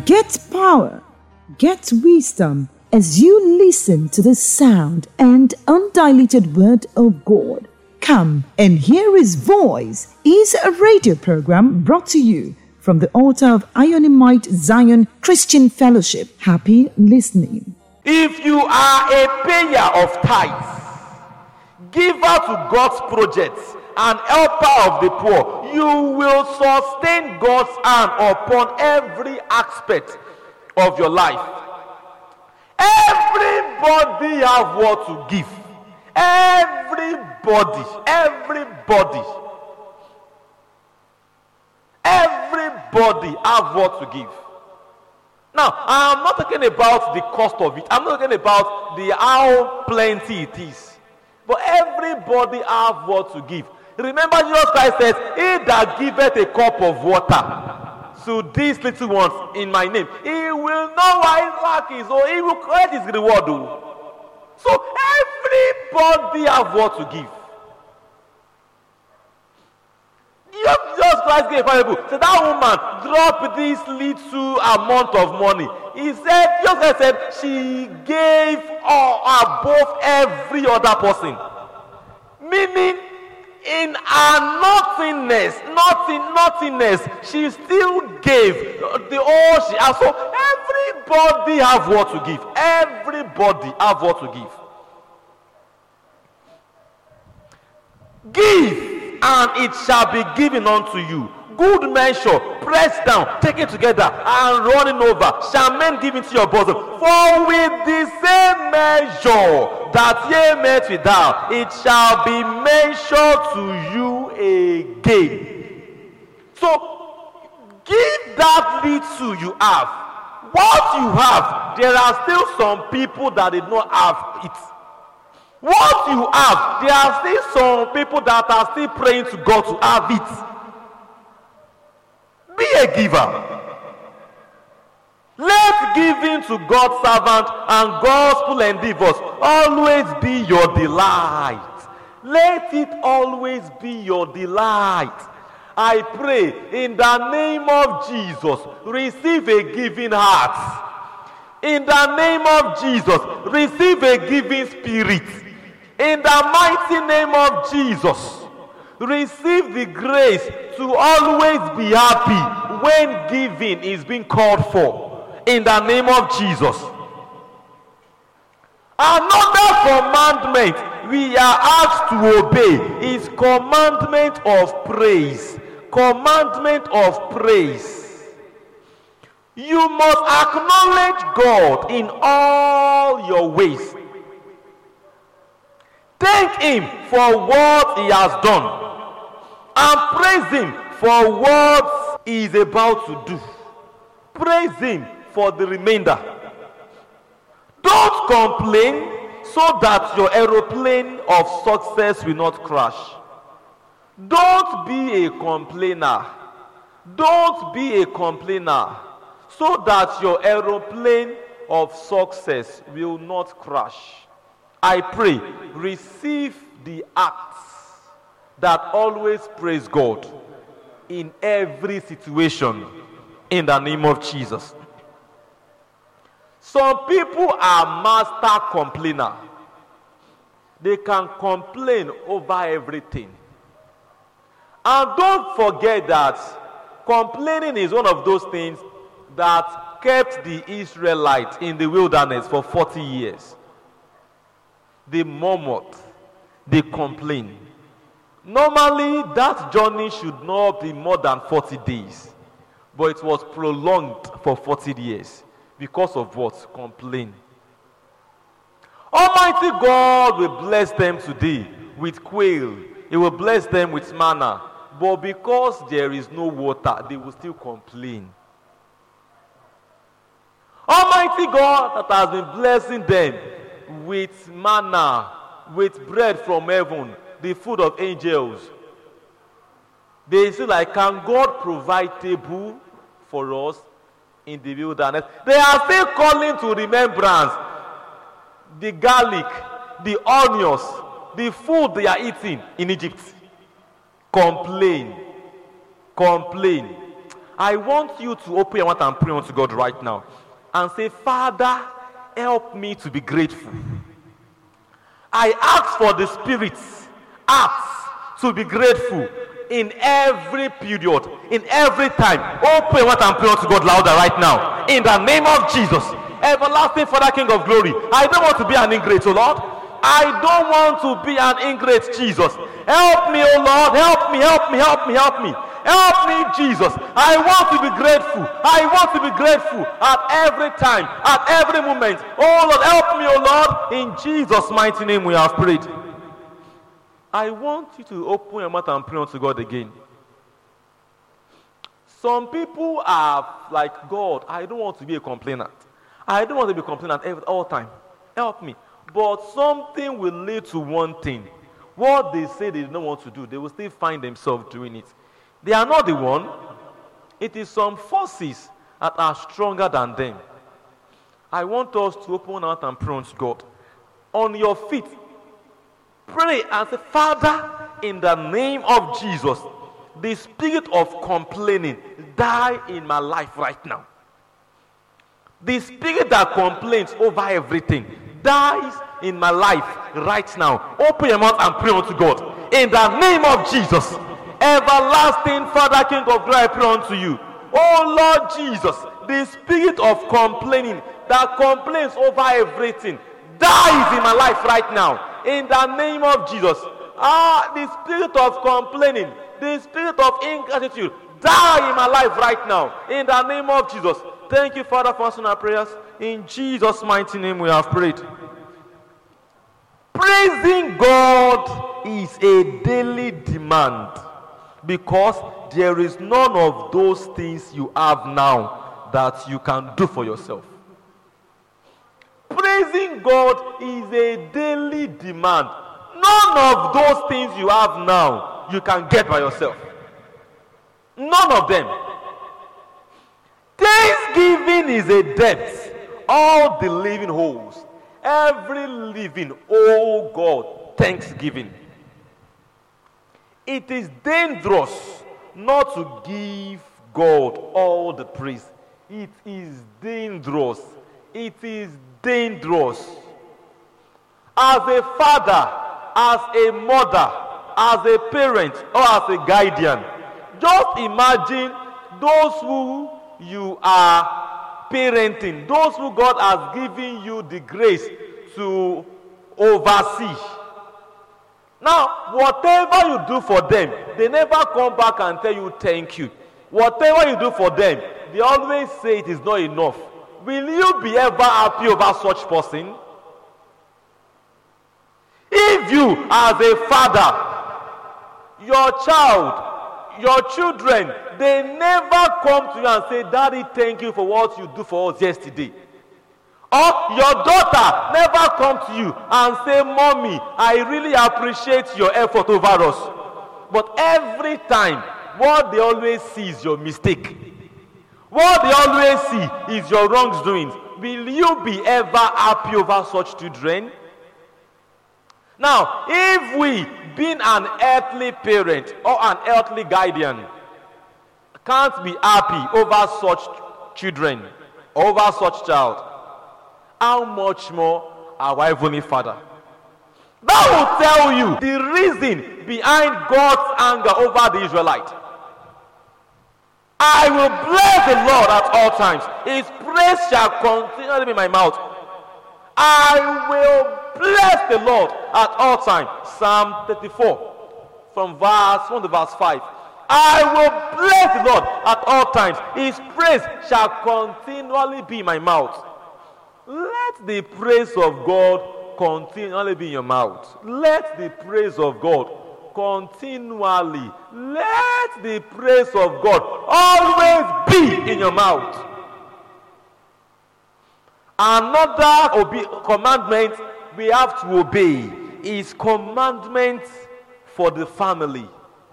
Get power, get wisdom as you listen to the sound and undiluted word of God. Come and hear His voice is a radio program brought to you from the altar of Ionimite Zion Christian Fellowship. Happy listening. If you are a payer of tithes, giver to God's projects, and helper of the poor, you will sustain God's hand upon every aspect of your life. Everybody have what to give. Everybody have what to give. Now, I'm not talking about the cost of it. I'm not talking about the how plenty it is. But everybody have what to give. Remember, Jesus Christ says, "He that giveth a cup of water to these little ones in my name, he will not lack his own, he will collect his reward." So everybody have what to give. Jesus Christ gave a parable. So that woman dropped this little amount of money. He said, Jesus Christ said, she gave above every other person. Meaning, in her nothingness, she still gave the all she has. So everybody have what to give. Everybody have what to give. Give, and it shall be given unto you. Good measure, pressed down, taken together, and running over, shall men give into your bosom. For with the same measure that ye met without, it shall be measured to you again. So, give that little you have. What you have, there are still some people that did not have it. What you have, there are still some people that are still praying to God to have it. Be a giver. Let giving to God's servant and gospel endeavors always be your delight. Let it always be your delight. I pray in the name of Jesus, receive a giving heart. In the name of Jesus, receive a giving spirit. In the mighty name of Jesus, receive the grace to always be happy when giving is being called for. In the name of Jesus. Another commandment we are asked to obey is commandment of praise. Commandment of praise. You must acknowledge God in all your ways. Thank Him for what He has done, and praise Him for what He is about to do. Praise Him for the remainder. Don't complain so that your aeroplane of success will not crash. Don't be a complainer. Don't be a complainer so that your aeroplane of success will not crash. I pray, receive the acts that always praise God in every situation in the name of Jesus. Some people are master complainer. They can complain over everything. And don't forget that complaining is one of those things that kept the Israelites in the wilderness for 40 years. They murmured, they complained. Normally, that journey should not be more than 40 days. But it was prolonged for 40 years. Because of what? Complain. Almighty God will bless them today with quail. He will bless them with manna. But because there is no water, they will still complain. Almighty God that has been blessing them with manna, with bread from heaven, the food of angels. They say, like, can God provide table for us in the wilderness? They are still calling to remembrance the garlic, the onions, the food they are eating in Egypt. Complain. I want you to open your mouth and pray unto God right now. And say, Father, help me to be grateful. I ask for the Spirit's heart to be grateful in every period, in every time. Open your mouth and pray unto God louder right now. In the name of Jesus. Everlasting Father, King of glory, I don't want to be an ingrate, O Lord. I don't want to be an ingrate, Jesus. Help me, O Lord. Help me, help me, help me, help me. Help me, Jesus. I want to be grateful. I want to be grateful at every time, at every moment. Oh Lord, help me, O Lord. In Jesus' mighty name we have prayed. I want you to open your mouth and pray unto God again. Some people are like, God, I don't want to be a complainant. I don't want to be a complainant all time. Help me. But something will lead to one thing. What they say they don't want to do, they will still find themselves doing it. They are not the one. It is some forces that are stronger than them. I want us to open our mouth and pray unto God. On your feet, pray and say, Father, in the name of Jesus, the spirit of complaining die in my life right now. The spirit that complains over everything dies in my life right now. Open your mouth and pray unto God. In the name of Jesus, everlasting Father, King of glory, I pray unto you. Oh Lord Jesus, the spirit of complaining that complains over everything dies in my life right now. In the name of Jesus. The spirit of complaining, the spirit of ingratitude die in my life right now. In the name of Jesus. Thank you, Father, for answering our prayers. In Jesus' mighty name we have prayed. Praising God is a daily demand, because there is none of those things you have now that you can do for yourself. Praising God is a daily demand. None of those things you have now you can get by yourself. None of them. Thanksgiving is a debt all the living owes. Every living, oh God, thanksgiving. It is dangerous not to give God all the praise. It is dangerous. It is dangerous. As a father, as a mother, as a parent, or as a guardian, just imagine those who you are parenting, those who God has given you the grace to oversee. Now, whatever you do for them, they never come back and tell you thank you. Whatever you do for them, they always say it is not enough. Will you be ever happy over such person? If you, as a father, your child, your children, they never come to you and say, Daddy, thank you for what you do for us yesterday. Or your daughter never come to you and say, Mommy, I really appreciate your effort over us. But every time, what they always see is your mistake. What they always see is your wrongdoings. Will you be ever happy over such children? Now, if we, being an earthly parent or an earthly guardian, can't be happy over such children, over such child, how much more our Heavenly Father? That will tell you the reason behind God's anger over the Israelites. I will bless the Lord at all times. His praise shall continually be in my mouth. I will bless the Lord at all times. Psalm 34, from verse 1 to verse 5. I will bless the Lord at all times. His praise shall continually be in my mouth. Let the praise of God continually be in your mouth. Let the praise of God continually. Let the praise of God always be in your mouth. Another commandment we have to obey is commandment for the family.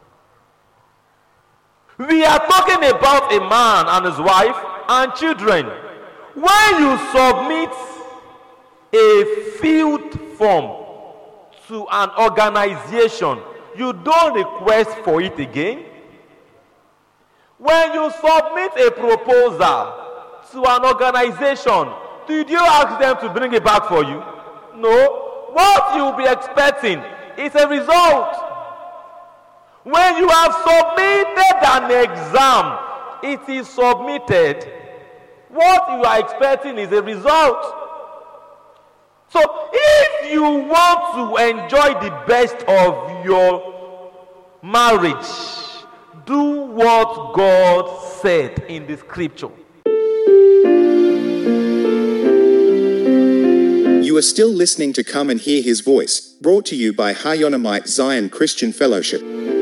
We are talking about a man and his wife and children. When you submit a field form to an organization, you don't request for it again. When you submit a proposal to an organization, did you ask them to bring it back for you? No. What you'll be expecting is a result. When you have submitted an exam, it is submitted. What you are expecting is a result. So if you want to enjoy the best of your marriage, do what God said in the scripture. You are still listening to Come and Hear His Voice, brought to you by Hayonamite Zion Christian Fellowship.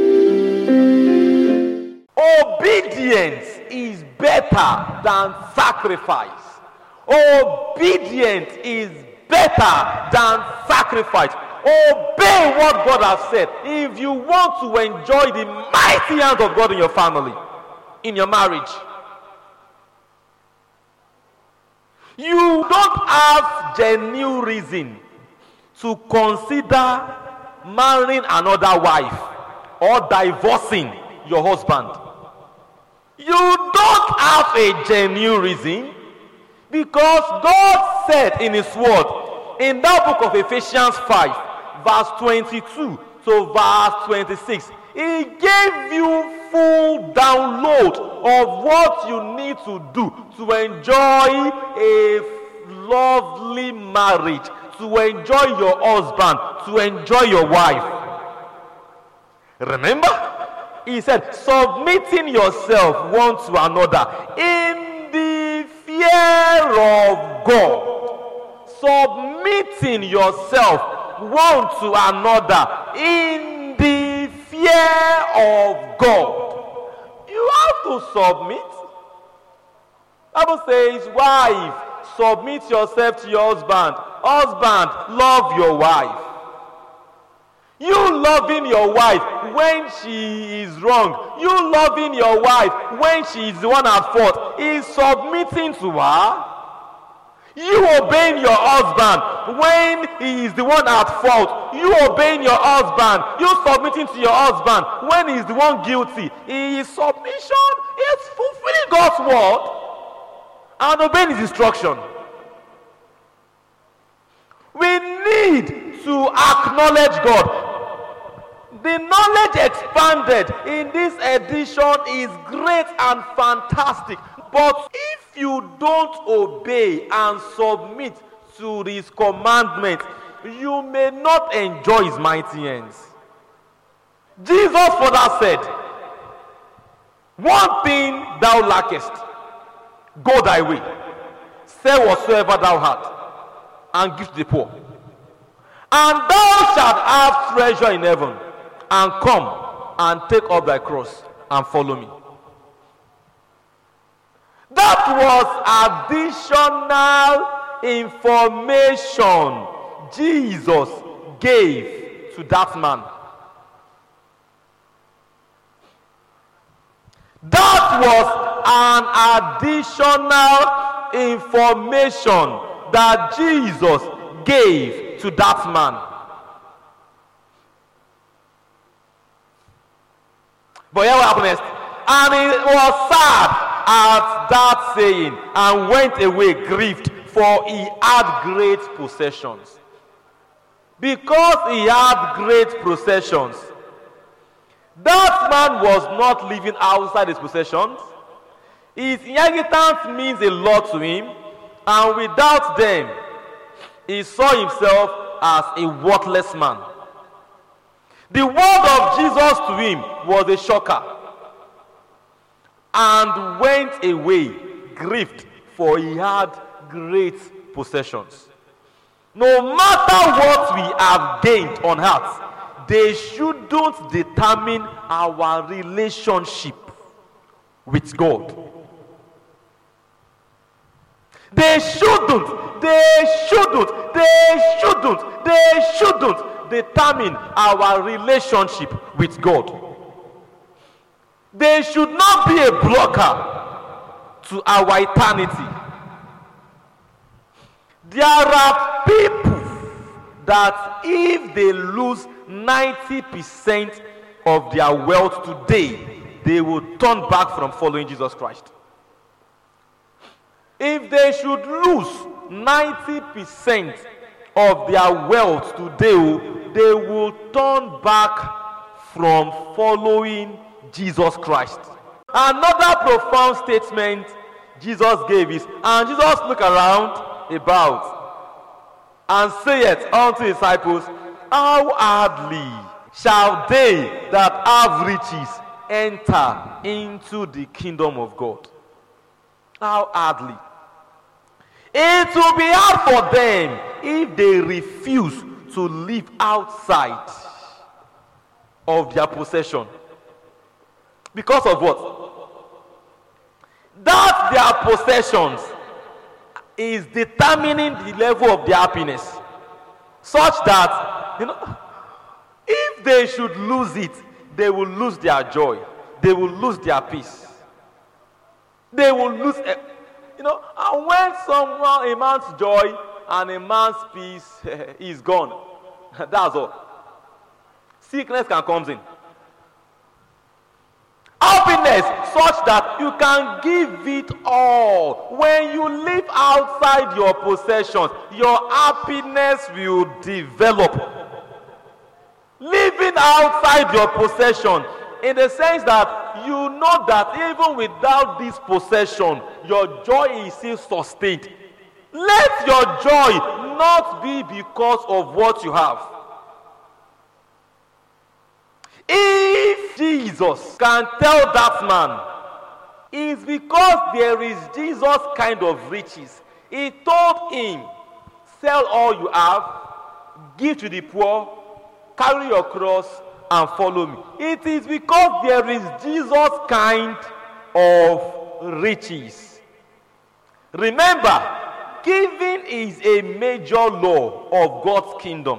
Obedience is better than sacrifice. Obedience is better than sacrifice. Obey what God has said. If you want to enjoy the mighty hand of God in your family, in your marriage, you don't have genuine reason to consider marrying another wife or divorcing your husband. You don't have a genuine reason, because God said in His word, in that book of Ephesians 5, verse 22 to verse 26, He gave you full download of what you need to do to enjoy a lovely marriage, to enjoy your husband, to enjoy your wife. Remember? He said, submitting yourself one to another in the fear of God. Submitting yourself one to another in the fear of God. You have to submit. The Bible says, wife, submit yourself to your husband. Husband, love your wife. You loving your wife when she is wrong, you loving your wife when she is the one at fault, is submitting to her. You obeying your husband when he is the one at fault, you obeying your husband, you submitting to your husband when he is the one guilty. His submission is fulfilling God's word and obeying His instruction. We need to acknowledge God. The knowledge expanded in this edition is great and fantastic. But if you don't obey and submit to His commandments, you may not enjoy His mighty hands. Jesus further said, one thing thou lackest, go thy way, sell whatsoever thou hast, and give to the poor. And thou shalt have treasure in heaven. And come and take up thy cross and follow me. That was additional information Jesus gave to that man. That was an additional information that Jesus gave to that man. But here what happened next? And he was sad at that saying, and went away grieved, for he had great possessions. Because he had great possessions, that man was not living outside his possessions. His inheritance means a lot to him, and without them, he saw himself as a worthless man. The word of Jesus to him was a shocker, and went away grieved, for he had great possessions. No matter what we have gained on earth, they shouldn't determine our relationship with God. They shouldn't determine our relationship with God. They should not be a blocker to our eternity. There are people that if they lose 90% of their wealth today, they will turn back from following Jesus Christ. If they should lose 90% of their wealth today, they will turn back from following Jesus Christ. Another profound statement Jesus gave is, and Jesus looked around about and saith unto his disciples, how hardly shall they that have riches enter into the kingdom of God? How hardly. It will be hard for them if they refuse to live outside of their possession. Because of what? That their possessions is determining the level of their happiness. Such that, if they should lose it, they will lose their joy. They will lose their peace. They will lose, and when a man's joy and a man's peace is gone, that's all. Sickness can come in. Happiness such that you can give it all. When you live outside your possessions, your happiness will develop. Living outside your possession, in the sense that you know that even without this possession, your joy is still sustained. Let your joy not be because of what you have. If Jesus can tell that man, it's because there is Jesus kind of riches. He told him, sell all you have, give to the poor, carry your cross, and follow me. It is because there is Jesus kind of riches. Remember, giving is a major law of God's kingdom.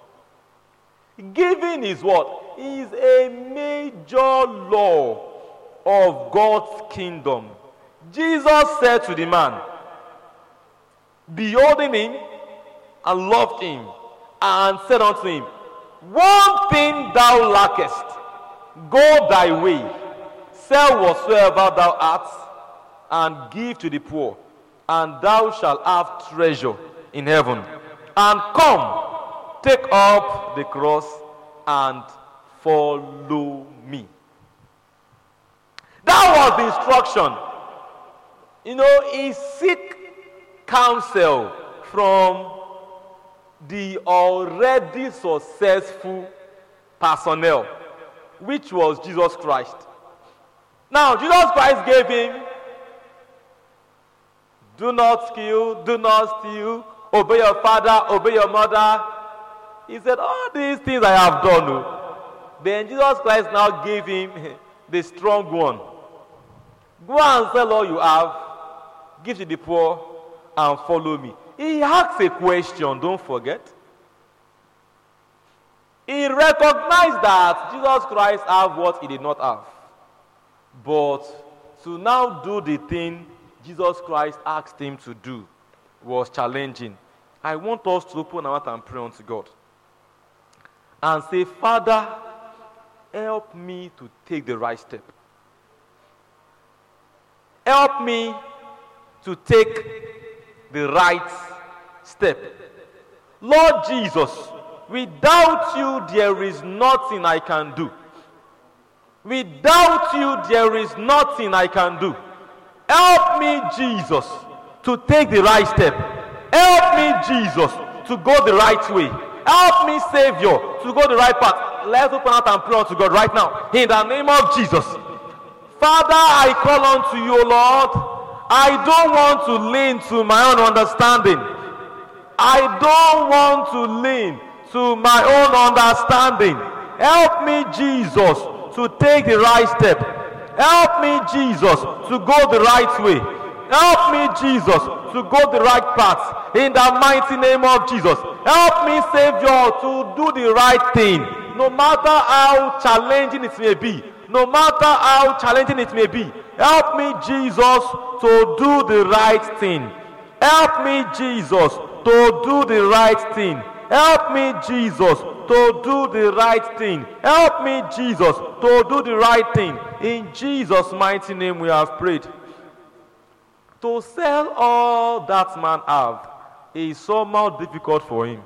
Giving is what? Is a major law of God's kingdom. Jesus said to the man, beholding him and loved him, and said unto him, one thing thou lackest, go thy way, sell whatsoever thou art, and give to the poor, and thou shalt have treasure in heaven. And come, take up the cross and follow me. That was the instruction. He seek counsel from the already successful personnel, which was Jesus Christ. Now, Jesus Christ gave him, do not kill, do not steal, obey your father, obey your mother. He said, all these things I have done. Then Jesus Christ now gave him the strong one. Go and sell all you have, give to the poor, and follow me. He asked a question, don't forget. He recognized that Jesus Christ had what he did not have. But to now do the thing Jesus Christ asked him to do was challenging. I want us to open our mouth and pray unto God. And say, Father, help me to take the right step. Help me to take the right step. Lord Jesus, without you there is nothing I can do. Without you there is nothing I can do. Help me, Jesus, to take the right step. Help me, Jesus, to go the right way. Help me, Savior, to go the right path. Let's open out and pray unto God right now. In the name of Jesus. Father, I call unto you, Lord. I don't want to lean to my own understanding. I don't want to lean to my own understanding. Help me, Jesus, to take the right step. Help me, Jesus, to go the right way. Help me, Jesus, to go the right path. In the mighty name of Jesus. Help me, Savior, to do the right thing. No matter how challenging it may be. No matter how challenging it may be. Help me, Jesus, to do the right thing. Help me, Jesus, to do the right thing. Help me, Jesus, to do the right thing. Help me, Jesus, to do the right thing. In Jesus' mighty name we have prayed. To sell all that man have is somehow difficult for him.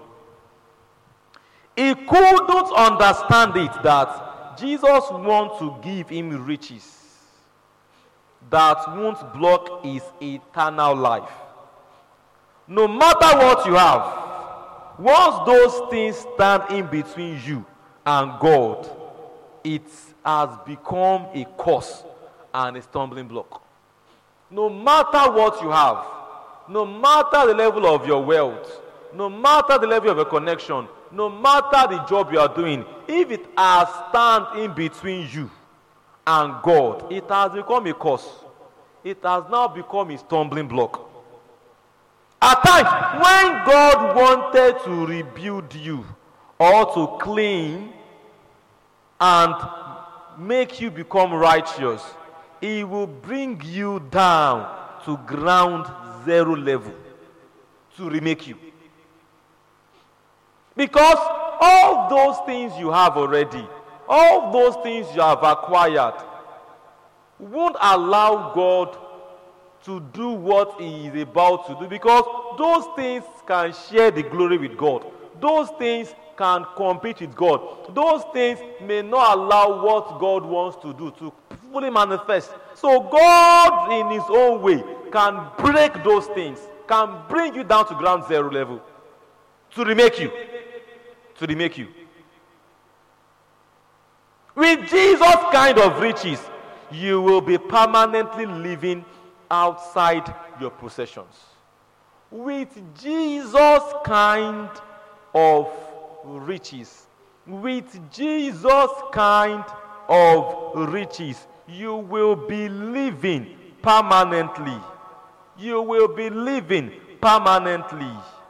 He couldn't understand it that Jesus wants to give him riches that won't block his eternal life. No matter what you have, once those things stand in between you and God, it has become a curse and a stumbling block. No matter what you have, no matter the level of your wealth, no matter the level of your connection, no matter the job you are doing, if it has stand in between you and God, it has become a curse. It has now become a stumbling block. At times, when God wanted to rebuild you or to clean and make you become righteous, He will bring you down to ground zero level to remake you. Because all those things you have already, all those things you have acquired, won't allow God to do what He is about to do, because those things can share the glory with God. Those things can compete with God. Those things may not allow what God wants to do to fully manifest. So God in His own way can break those things, can bring you down to ground zero level to remake you. To remake you. With Jesus' kind of riches, you will be permanently living outside your possessions. With Jesus' kind of riches, with Jesus' kind of riches, you will be living permanently. You will be living permanently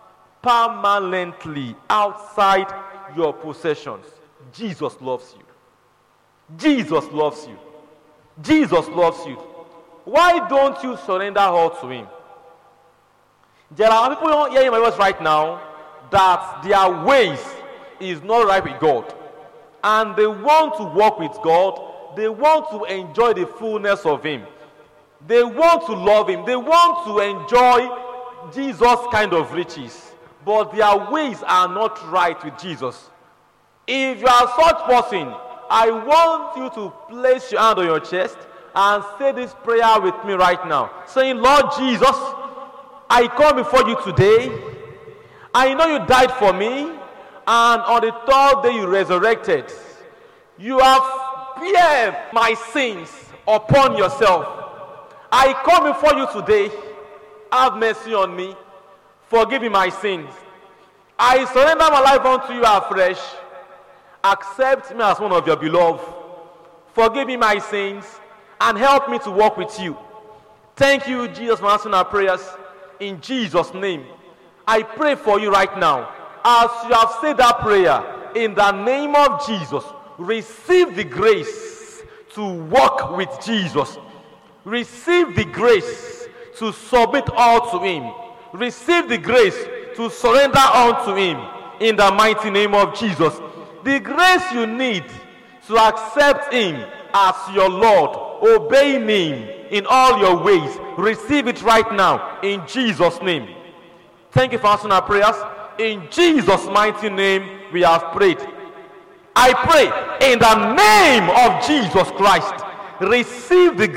outside your possessions. Jesus loves you. Jesus loves you. Jesus loves you. Why don't you surrender all to Him? There are people hearing my voice right now that their ways is not right with God, and they want to walk with God. They want to enjoy the fullness of Him. They want to love Him. They want to enjoy Jesus' kind of riches, but their ways are not right with Jesus. If you are such person, I want you to place your hand on your chest and say this prayer with me right now, saying, Lord Jesus, I come before you today. I know you died for me, and on the third day you resurrected. You have bear my sins upon yourself. I come before you today. Have mercy on me. Forgive me my sins. I surrender my life unto you afresh. Accept me as one of your beloved. Forgive me my sins and help me to walk with you. Thank you, Jesus, for answering our prayers. In Jesus' name, I pray for you right now. As you have said that prayer, in the name of Jesus, receive the grace to walk with Jesus. Receive the grace to submit all to Him. Receive the grace to surrender all to Him. In the mighty name of Jesus. The grace you need to accept Him as your Lord, obeying Him in all your ways. Receive it right now in Jesus' name. Thank you for answering our prayers. In Jesus' mighty name we have prayed. I pray in the name of Jesus Christ, receive the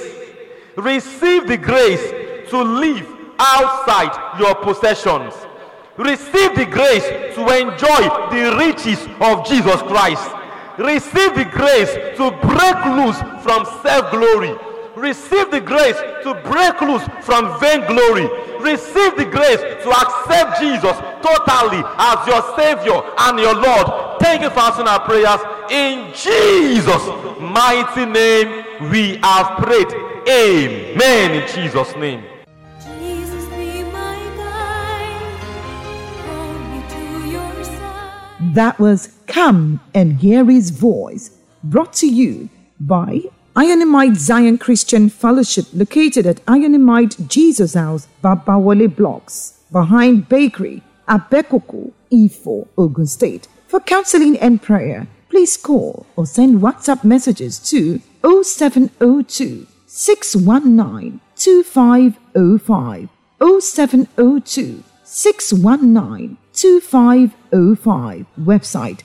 grace to live outside your possessions. Receive the grace to enjoy the riches of Jesus Christ. Receive the grace to break loose from self-glory. Receive the grace to break loose from vainglory. Receive the grace to accept Jesus totally as your Savior and your Lord. Thank you for answering our prayers. In Jesus' mighty name we have prayed. Amen. In Jesus' name. Jesus, be my guide. Hold me to your side. That was Come and Hear His Voice, brought to you by Ionimite Zion Christian Fellowship, located at Ionimite Jesus House, Babawale Blocks, behind Bakery, Abekoko, Ifo, Ogun State. For counseling and prayer, please call or send WhatsApp messages to 0702 619 2505, 0702 619 2505. Website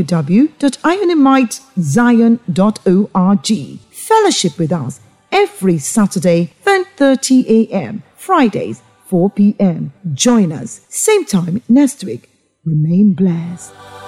www.ionimitezion.org. Fellowship with us every Saturday 10:30 a.m., Fridays 4 p.m. Join us same time next week. Remain blessed.